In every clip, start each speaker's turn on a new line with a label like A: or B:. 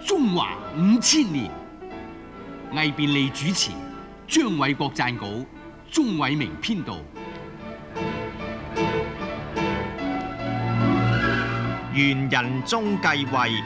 A: 中華5000年，魏便利主持，張偉國撰稿，鍾偉明編導。
B: 元仁宗繼位。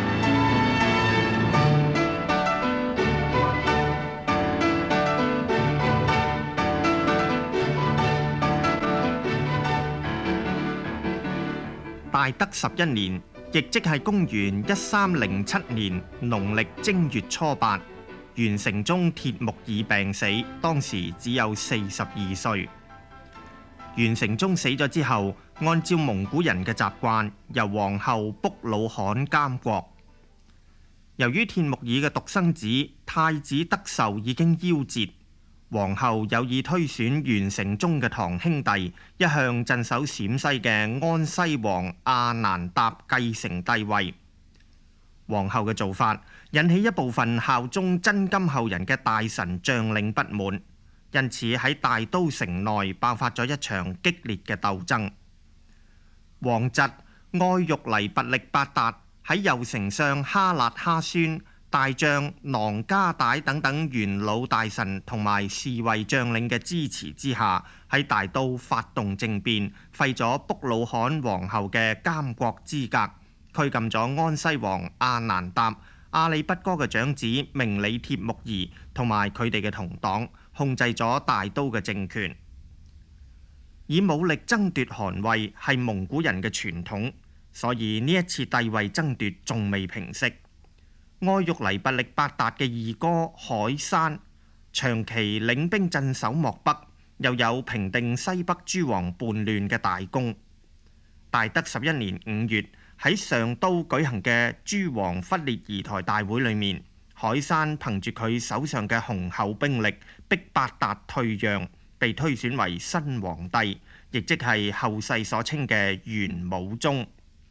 B: 大德11年，亦即係公元1307年農曆正月初8，元成宗鐵木兒病死，當時只有42歲。元成宗死咗之後，按照蒙古人嘅習慣，由皇后卜魯罕監國。由於鐵木兒嘅獨生子太子德壽已經夭折，皇后有意推選元成宗嘅堂兄弟，一向鎮守陝西嘅安西王阿難達繼承帝位。皇后嘅做法引起一部分效忠真金後人嘅大臣將領不滿，因此喺大都城內爆發咗一場激烈嘅鬥爭。王侄愛玉黎拔力八達喺右丞相哈辣哈宣、大將囊加帶等等元老大臣同埋侍衛將領嘅支持之下，喺大都發動政變，廢咗卜魯罕皇后嘅監國資格，拘禁咗安西王阿難達、阿里不哥嘅長子明里鐵木兒同埋佢哋嘅同黨，控制咗大都嘅政權。以武力爭奪汗位係蒙古人嘅傳統，所以呢一次帝位爭奪仲未平息。愛玉黎拔力八達嘅二哥海山長期領兵鎮守漠北，又有平定西北諸王叛亂嘅大功。大德11年5月喺上都舉行嘅諸王忽列儀台大會裏面，海山憑住佢手上嘅雄厚兵力，逼八達退讓，被推選為新皇帝，亦即係後世所稱嘅元武宗。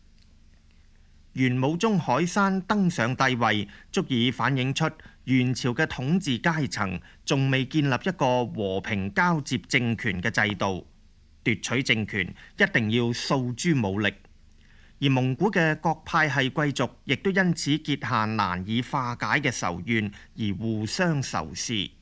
B: 元武宗海山登上帝位，足以反映出元朝嘅統治階層仲未建立一個和平交接政權嘅制度，奪取政權一定要訴諸武力。而蒙古嘅各派系貴族亦都因此結下難以化解嘅仇怨，而互相仇視。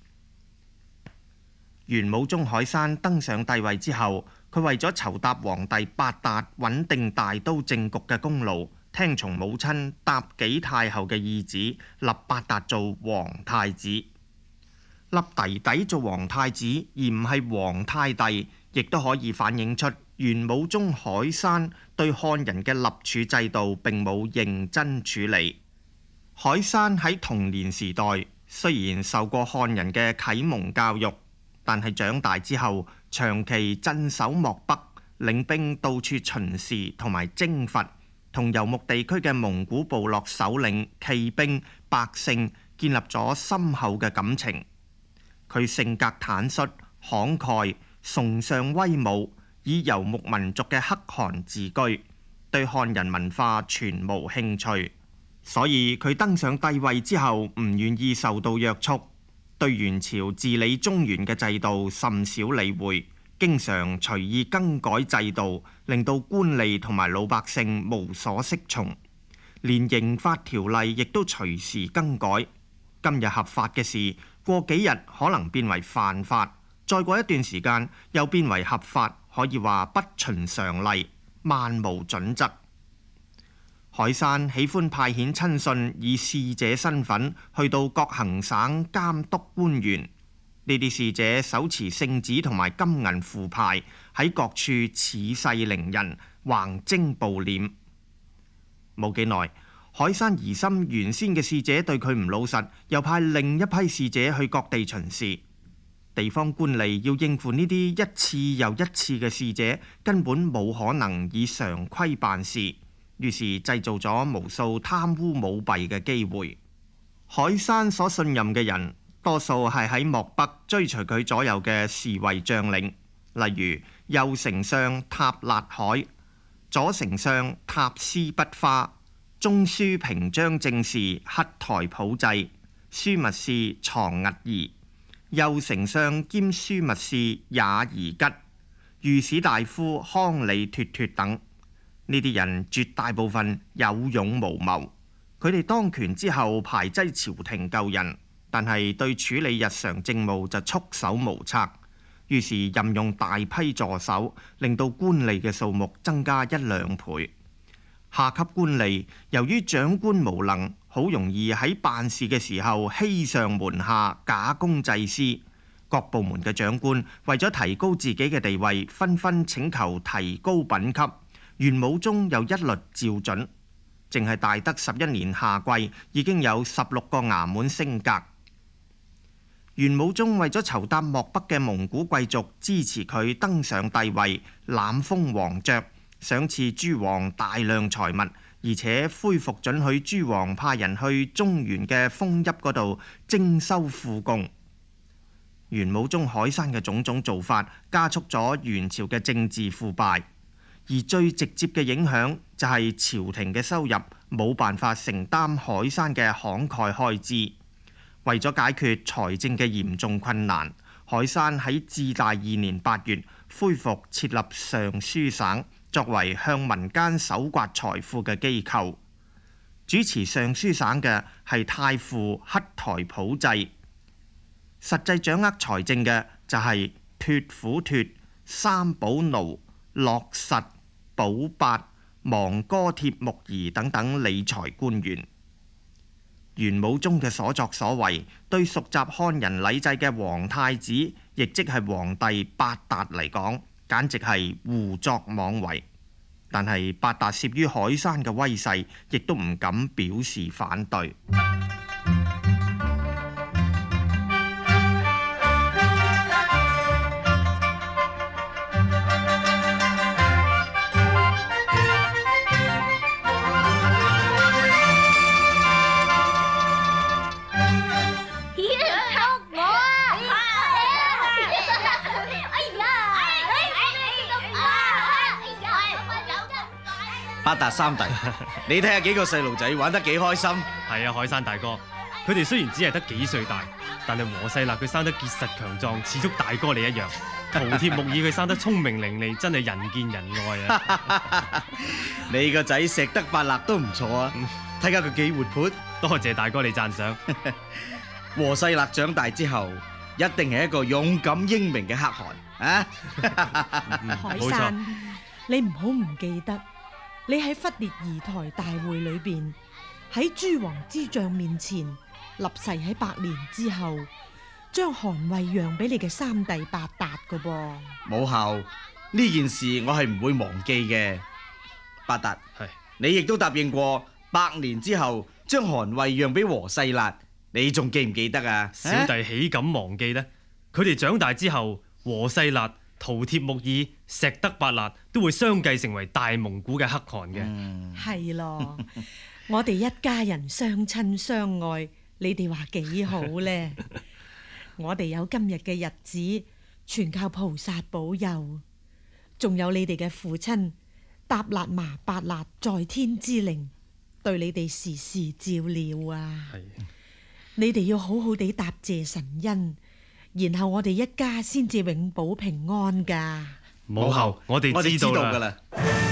B: 元武宗海山登上帝位之後，佢為咗酬答皇帝八達穩定大都政局嘅功勞，聽從母親答己太后嘅意旨，立八達做皇太子。立弟弟做皇太子而唔係皇太帝，亦都可以反映出元武宗海山對漢人嘅立儲制度並冇認真處理。海山喺童年時代雖然受過漢人嘅啟蒙教育，但係長大之後長期鎮守漠北，領兵到處巡視同埋征伐，同游牧地區嘅蒙古部落首領、騎兵、百姓建立咗深厚嘅感情。佢性格坦率、慷慨、崇尚威武，以游牧民族嘅可汗自居，對漢人文化全無興趣，所以佢登上帝位之後唔願意受到約束，對元朝治理中原嘅制度甚少理會，經常隨意更改制度，令到官吏同埋老百姓無所適從，連刑法條例亦都隨時更改。今日合法嘅事，過幾日可能變為犯法，再過一段時間又變為合法，可以話不循常例，漫無準則。海山喜歡派遣親信以使者身份去到各行省監督官員，呢啲使者手持聖旨同埋金銀符牌，喺各處恃勢凌人，橫徵暴斂。冇幾耐，海山疑心原先嘅使者對佢唔老實，又派另一批使者去各地巡視。地方官吏要應付呢啲一次又一次嘅使者，根本冇可能以常規辦事，於是製造咗無數貪污舞弊嘅機會。海山所信任嘅人多數係喺漠北追隨佢左右嘅侍衛將領，例如右丞相塔勒海、左丞相塔斯不花、中書平章政事乞台普濟、樞密使藏屹兒、右丞相兼樞密使也兒吉、御史大夫康里脱脱等。呢啲人絕大部分有勇無謀， 佢哋當權之後排擠朝廷舊人，但係對處理日常政務就束手無策。於是任用大批助手，令到官吏嘅數目增加1-2倍。下級官吏由於長官無能，好容易喺辦事嘅時候欺上瞞下，假公濟私。各部門嘅長官為咗提高自己嘅地位，紛紛請求提高品級。元武宗又一律照准。淨係大德11年夏季，已經有16個衙門升格。元武宗為咗籌搭漠北嘅蒙古貴族支持佢登上帝位，攬封皇爵，賞賜諸王大量財物，而且恢復准許諸王派人去中原嘅封邑嗰度徵收賦貢。元武宗海山嘅種種做法，加速咗元朝嘅政治腐敗，而最直接嘅影響就係朝廷嘅收入冇辦法承擔海山嘅慷慨開支。為咗解決財政嘅嚴重困難，海山喺至大2年8月恢復設立尚書省，作為向民間搜刮財富嘅機構。主持尚書省嘅係太傅乞台普濟，實際掌握財政嘅就係脱虎脱、三寶奴、樂實、保八、芒哥貼木兒等等理財官員。元武宗嘅所作所為，對熟習漢人禮制嘅皇太子，亦即係皇帝八達嚟講，簡直係胡作妄為。但係八達懾於海山嘅威勢，亦都唔敢表示反對。
C: 八達三弟，你睇下幾個細路仔玩得幾開心。
D: 係啊，海山大哥，佢哋雖然只係得幾歲大，但係和細辣佢生得結實強壯，似足大哥你一樣。饕餮木耳佢生得聰明伶俐，真係人見人愛啊！
C: 你個仔石德八辣都唔錯啊，睇下佢幾活潑。
D: 多謝大哥你讚賞。
C: 和細辣長大之後，一定係一個勇敢英明嘅可汗啊！
E: 海山，你唔好唔記得。你喺忽烈儀台大會裏邊，喺諸王之將面前立誓喺100年之後，將韓魏讓俾你嘅三弟八達噶噃。
C: 母后，呢件事我係唔會忘記嘅。八達，
D: 係
C: 你亦都答應過100年之後將韓魏讓俾和細辣，你仲記唔記得啊？
D: 小弟豈敢忘記呢？佢哋長大之後，和細辣、饕餮木耳、石德八辣都會相繼成為大蒙古嘅可汗嘅。
E: 係咯，我哋一家人相親相愛，你哋話幾好呢？我哋有今日嘅日子，全靠菩薩保佑，仲有你哋嘅父親達辣麻八辣在天之靈，對你哋時時照料啊！你哋要好好地答謝神恩，然後我哋一家先至永保平安噶。
D: 母后，我哋知道噶啦。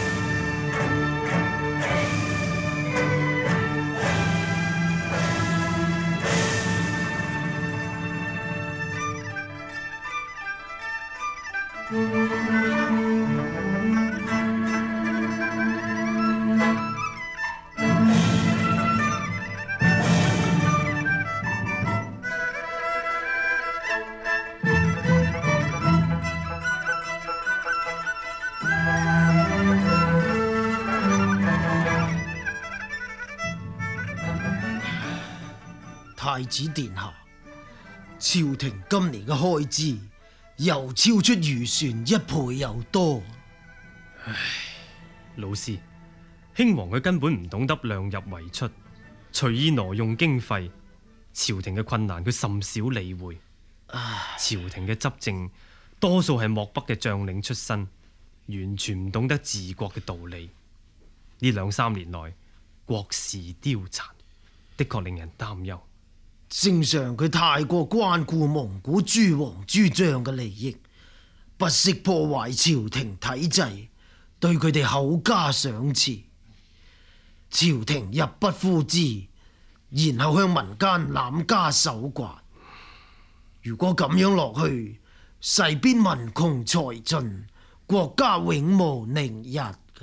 F: 太子殿下，朝廷今年嘅開支又超出預算1倍又多。
D: 唉，老師，興王佢根本唔懂得量入為出，隨意挪用經費，朝廷嘅困難佢甚少理會。朝廷嘅執政多數係漠北嘅將領出身，完全唔懂得治國嘅道理。呢2、3年來，國事凋殘，的確令人擔憂。
F: 正常佢太過關顧蒙古諸王諸將嘅利益，不惜破壞朝廷體制，對佢哋厚加賞賜。 朝廷入不敷支，然後向民間濫加搜刮。如果咁樣落去，勢必民窮財盡，國家永無寧日㗎。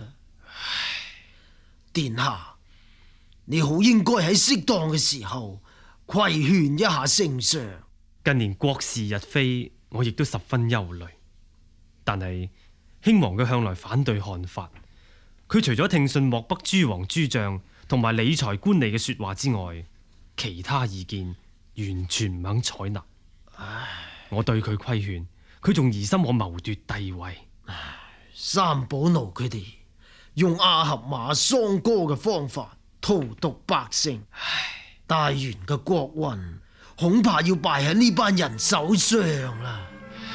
F: 殿下，你好應該喺適當嘅時候規勸一下聖上。
D: 近年國事日非，我亦都十分憂慮。但係興王佢向來反對漢法，佢除咗聽信漠北諸王諸將同埋理財官吏嘅說話之外，其他意見完全唔肯採納。我對佢規勸，佢仲疑心我謀奪帝位。
F: 三寶奴佢哋用阿合馬桑歌嘅方法荼毒百姓，大元嘅國運恐怕要敗喺呢班人手上啦。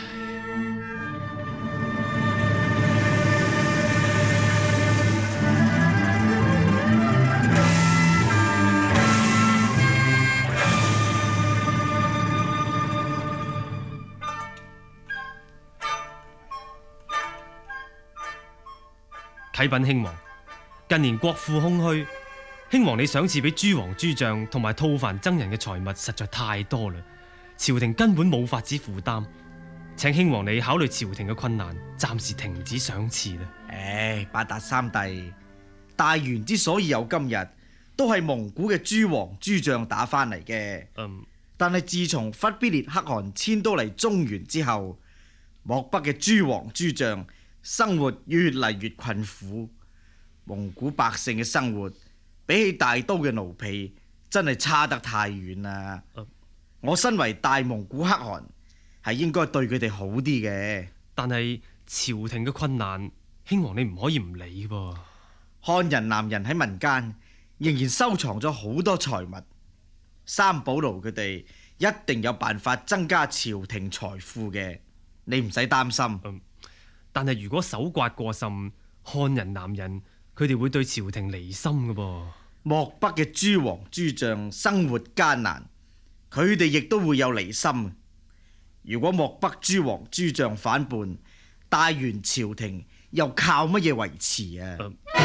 D: 啟稟興王，近年國庫空虛，興王你賞賜俾諸王諸將同埋吐蕃僧人嘅財物實在太多啦，朝廷根本冇法子負擔，請興王你考慮朝廷嘅困難，暫時停止賞賜啦。
C: 八達三弟，大元之所以有今日，都係蒙古嘅諸王諸將打翻嚟嘅。但係自從忽必烈可汗遷都嚟中原之後，漠北嘅諸王諸將生活越嚟越困苦，蒙古百姓嘅生活比起大都嘅奴婢真係差得太遠啦。我身為大蒙古可汗，係應該對佢哋好啲嘅。
D: 但係朝廷嘅困難，興王你唔可以唔理噃。
C: 漢人南人喺民間仍然收藏咗好多財物，三寶奴佢哋一定有辦法增加朝廷財富嘅，你唔使擔心。
D: 但係如果搜刮過甚，漢人南人佢哋會對朝廷離心㗎噃。
C: 漠北嘅諸王諸將生活艱難，佢哋亦都會有離心。如果漠北諸王諸將反叛，大元朝廷又靠乜嘢維持啊？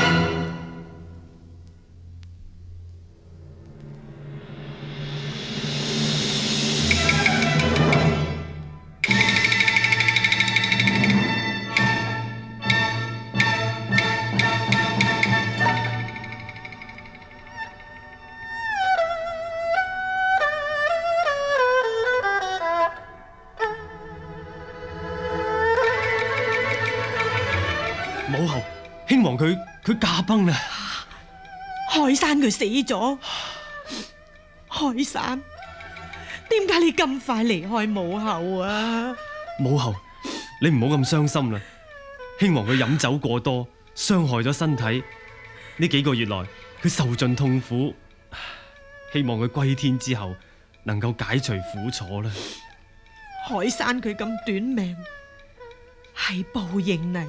D: 母后，興王佢駕崩啦！
E: 海山佢死咗，海山，點解你咁快離開母后啊？
D: 母后，你唔好咁傷心啦。興王佢飲酒過多，傷害咗身體，呢幾個月來佢受盡痛苦，希望佢歸天之後能夠解除苦楚啦。
E: 海山佢咁短命，係報應嚟。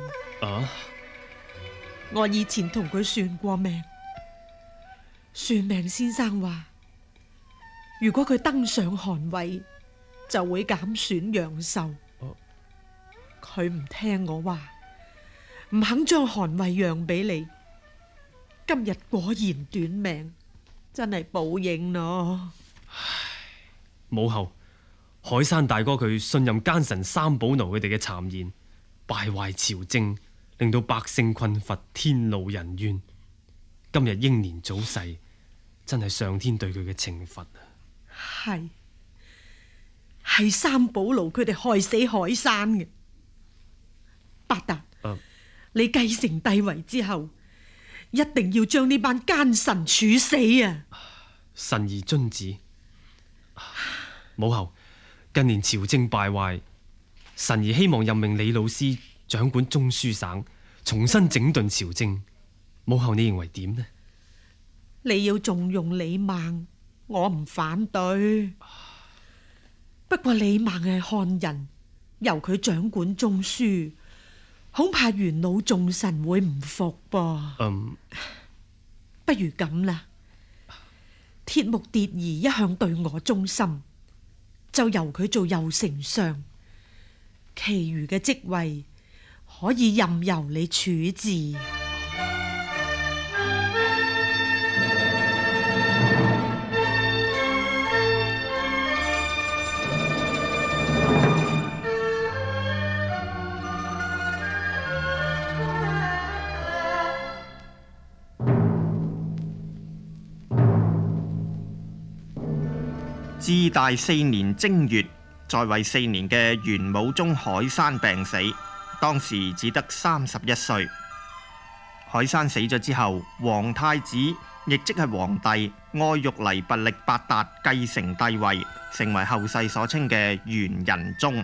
E: 我以前同佢算過命，算命先生話，如果佢登上汗位，就會減損陽壽。佢唔聽我話，唔肯將汗位讓俾你。今日果然短命，真係報應咯。
D: 母后，海山大哥佢信任奸臣三寶奴佢哋嘅讒言，敗壞朝政，令到百姓困乏，天怒人怨。今日英年早逝，真係上天對佢嘅懲罰啊！係
E: 三寶奴佢哋害死海山嘅。八達，你繼承帝位之後，一定要將呢班奸臣處死啊！
D: 臣兒遵旨。母后，近年朝政敗壞，臣兒希望任命李老師掌管中書省，重新整頓朝政。母后你認為點呢？
E: 你要重用李孟，我唔反對。不過李孟係漢人，由佢掌管中書，恐怕元老眾臣會唔服噃。不如咁啦，鐵木迭兒一向對我忠心，就由佢做右丞相，其餘嘅職位可以任由你處置。
B: 至大4年正月，在位4年嘅元武宗海山病死，當時只得31歲。海山死咗之後，皇太子亦即係皇帝愛玉黎拔力八達繼承帝位，成為後世所稱嘅元仁宗。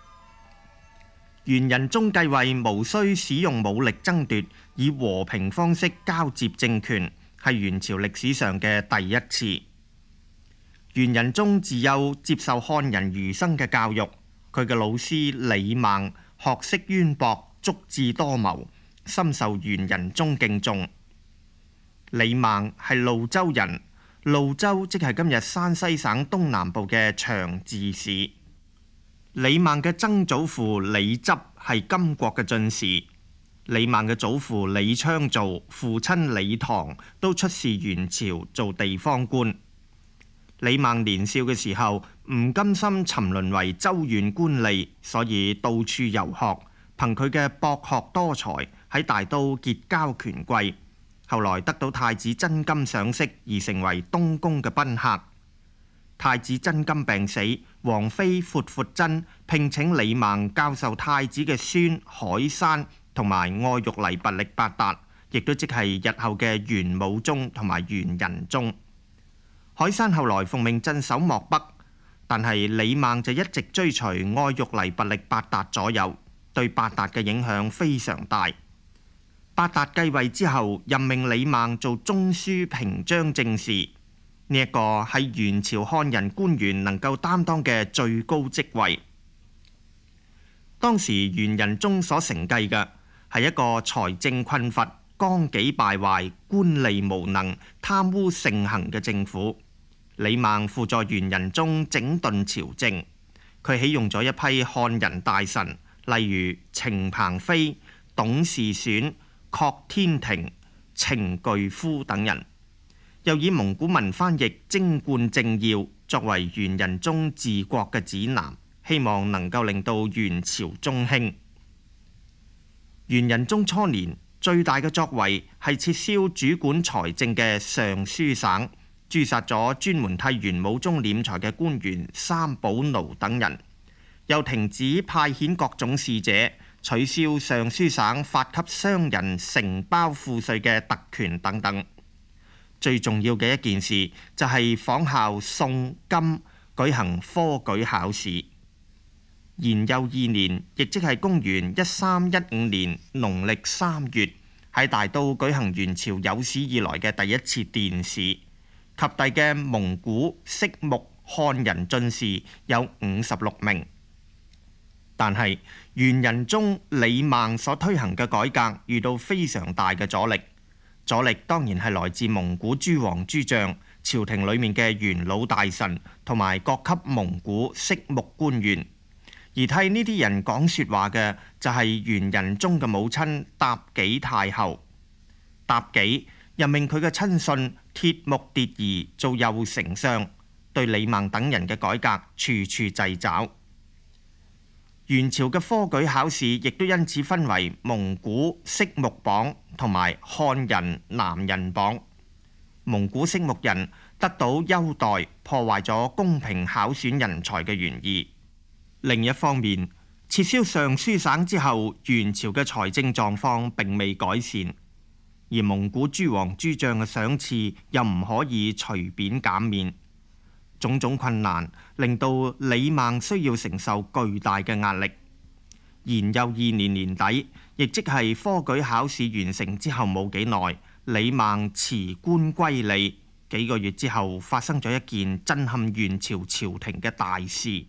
B: 元仁宗繼位無需使用武力爭奪，以和平方式交接政權，係元朝歷史上嘅第一次。元仁宗自幼接受漢人儒生嘅教育，佢嘅老師李孟學識淵博，足智多謀，深受元仁宗敬重。李孟係廬州人，廬州即係今日山西省東南部嘅長治市。李孟嘅曾祖父李執係金國嘅進士，李孟嘅祖父李昌造、父親李唐都出仕元朝做地方官。李孟年少嘅時候唔甘心沉淪為州縣官吏，所以到處遊學，憑佢嘅博學多才喺大都結交權貴，後來得到太子真金賞識而成為東宮嘅賓客。太子真金病死，皇妃闊闊真聘請李孟教授太子嘅孫海山同埋愛玉黎拔力八達，亦都即係日後嘅元武宗同埋元仁宗。海山後來奉命鎮守漠北，但係李孟就一直追隨愛玉黎拔力八達左右，對八達嘅影響非常大。八達繼位之後，任命李孟做中書平章政事，呢一個係元朝漢人官員能夠擔當嘅最高職位。當時元仁宗所承繼嘅係一個財政困乏、綱紀敗壞、官吏無能、貪污盛行嘅政府。李孟輔助元仁宗整頓朝政，佢起用咗一批漢人大臣，例如程鵬飛、董事選、郝天庭、程巨夫等人，又以蒙古文翻譯貞觀政要作為元仁宗治國嘅指南，希望能夠令到元朝中興。元仁宗初年最大嘅作為係撤銷主管財政嘅尚書省，誅殺咗專門替元武宗斂財嘅官員三寶奴等人，又停止派遣各種使者，取消尚書省發給商人承包賦稅嘅特權等等。最重要嘅一件事就係仿效宋金舉行科舉考試。延佑2年，亦即係公元1315年農曆3月，喺大都舉行元朝有史以來嘅第一次殿試。及第嘅蒙古、色目、漢人進士有56名，但係元仁宗李孟所推行嘅改革遇到非常大嘅阻力。阻力當然係來自蒙古諸王諸將、朝廷裏面嘅元老大臣同埋各級蒙古色目官員，而替呢啲人講說話嘅就係元仁宗嘅母親妲己太后。妲己任命佢嘅親信鐵木迭兒做右丞相，對李孟等人嘅改革處處掣肘。元朝嘅科舉考試亦都因此分為蒙古色目榜同埋漢人南人榜。蒙古色目人得到優待，破壞咗公平考選人才嘅原意。另一方面，撤銷尚書省之後，元朝嘅財政狀況並未改善。而蒙古諸王諸將嘅賞賜又唔可以隨便減免，種種困難令到李孟需要承受巨大嘅壓力。延佑2年年底，亦即係科舉考試完成之後冇幾耐，李孟辭官歸里。幾個月之後，發生咗一件震撼元朝朝廷嘅大事。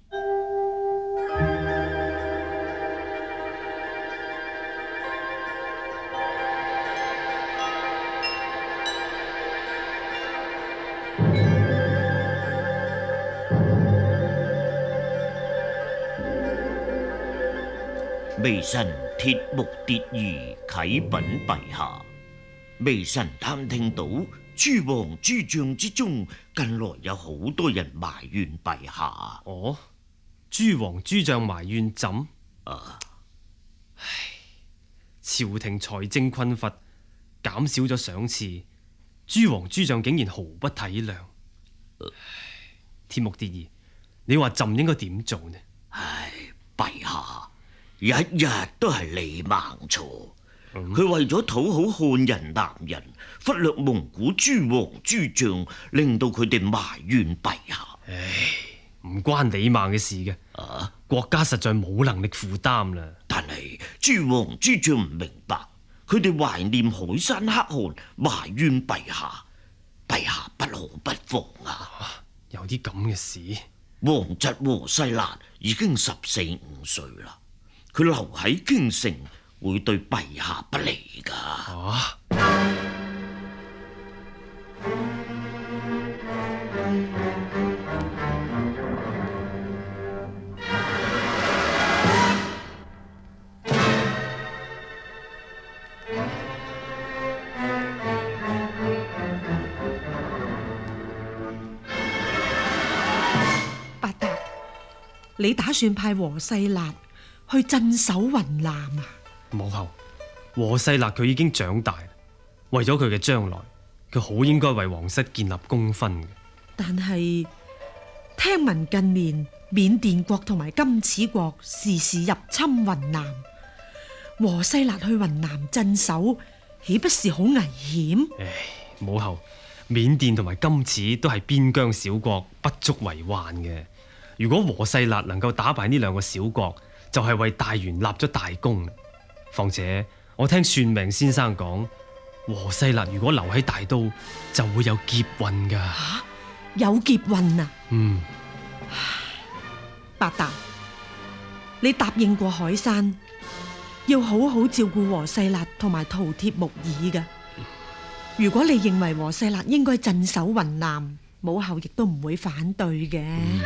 G: 微臣鐵木迭兒啟稟陛下，微臣探聽到諸王諸將之中，近來有好多人埋怨陛下。
D: 哦，諸王諸將埋怨怎？唉，朝廷財政困乏，減少咗賞賜，諸王諸將竟然毫不體諒。 鐵木蝶兒，你話朕應該點做呢？
G: 唉，陛下，日日都係你盲錯。佢為咗討好漢人南人，忽略蒙古諸王諸將，令到佢哋埋怨陛下。
D: 唉，唔關李孟嘅事嘅。國家實在冇能力負擔啦。
G: 但係諸王諸將唔明白，佢哋懷念海山可汗，埋怨陛下，陛下不可不防啊！
D: 有啲咁嘅事？
G: 王侄和西辣已經14、15歲啦，佢留喺京城會對陛下不利噶。
E: 你打算派和西辣去鎮守雲南啊？
D: 母后，和西辣佢已經長大，為咗佢嘅將來，佢好應該為皇室建立功勳嘅。
E: 但係聽聞近年緬甸國同埋金齒國時時入侵雲南，和西辣去雲南鎮守，豈不是好危險？
D: 唉，母后，緬甸同埋金齒都係邊疆小國，不足為患嘅。如果和西辣能夠打敗呢兩個小國，就係為大元立咗大功。況且我聽算命先生講，和西辣如果留喺大都，就會有劫運噶。
E: 吓，有劫運啊？八達，你答應過海山，要好好照顧和西辣同埋饕餮木耳噶。如果你認為和西辣應該鎮守雲南，母后亦都唔會反對嘅。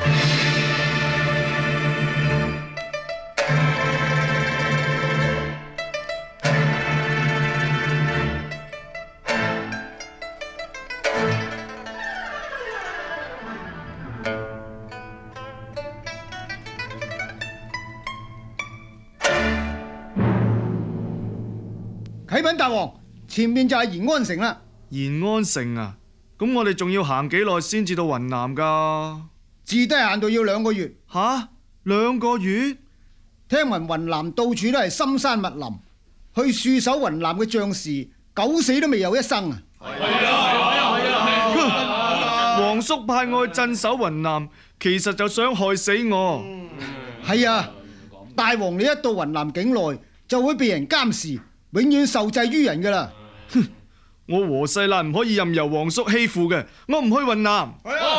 H: 啟稟大王，前面就係延安城啦。
I: 延安城啊？咁我哋仲要行幾耐先至到雲南噶？
H: 至低限度要2個月。
I: 吓，2個月？
H: 聽聞雲南到處都係深山密林，去駐守雲南嘅將士九死都未有一生啊！
I: 皇叔派我去鎮守雲南，其實就想害死我。
H: 係啊，大王你一到雲南境內就會被人監視，永遠受制於人噶啦。
I: 我和西辣唔可以任由皇叔欺負嘅，我唔去雲南。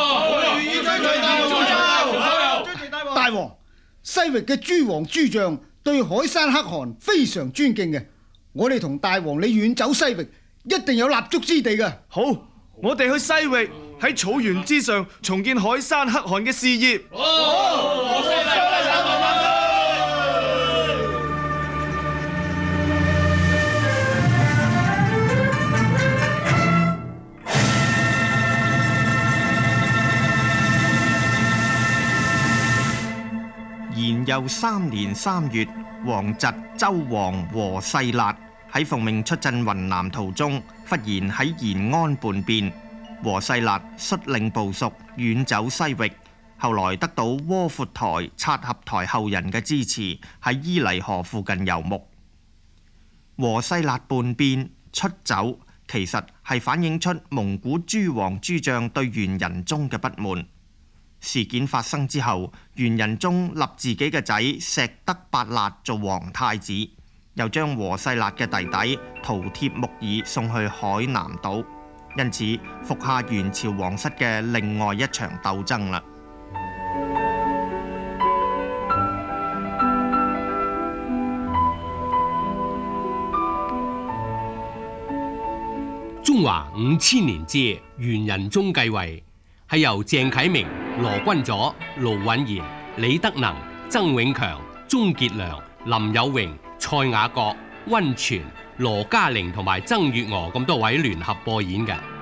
H: 大王，西域嘅諸王諸將對海山可汗非常尊敬嘅，我哋同大王你遠走西域，一定有立足之地嘅。
I: 好，我哋去西域，喺草原之上重建海山可汗嘅事業。
B: 延佑3年3月，王侄周王和西辣喺奉命出鎮雲南途中，忽然喺延安叛變。和西辣率領部屬遠走西域，後來得到窩闊台、察合台後人嘅支持，喺伊犁河附近游牧。和西辣叛變出走，其實係反映出蒙古諸王諸將對元仁宗嘅不滿。事件發生之後，元仁宗立自己嘅仔石德八辣做皇太子，又將和西辣嘅弟弟饕餮木耳送去海南島，因此伏下元朝皇室嘅另外一場鬥爭啦。
A: 中華5000年之元仁宗繼位，係由鄭啟明、羅君佐、盧允賢、李德能、曾永強、鍾傑良、林有榮、蔡雅閣、溫泉、羅嘉玲同埋曾月娥咁多位聯合播演嘅。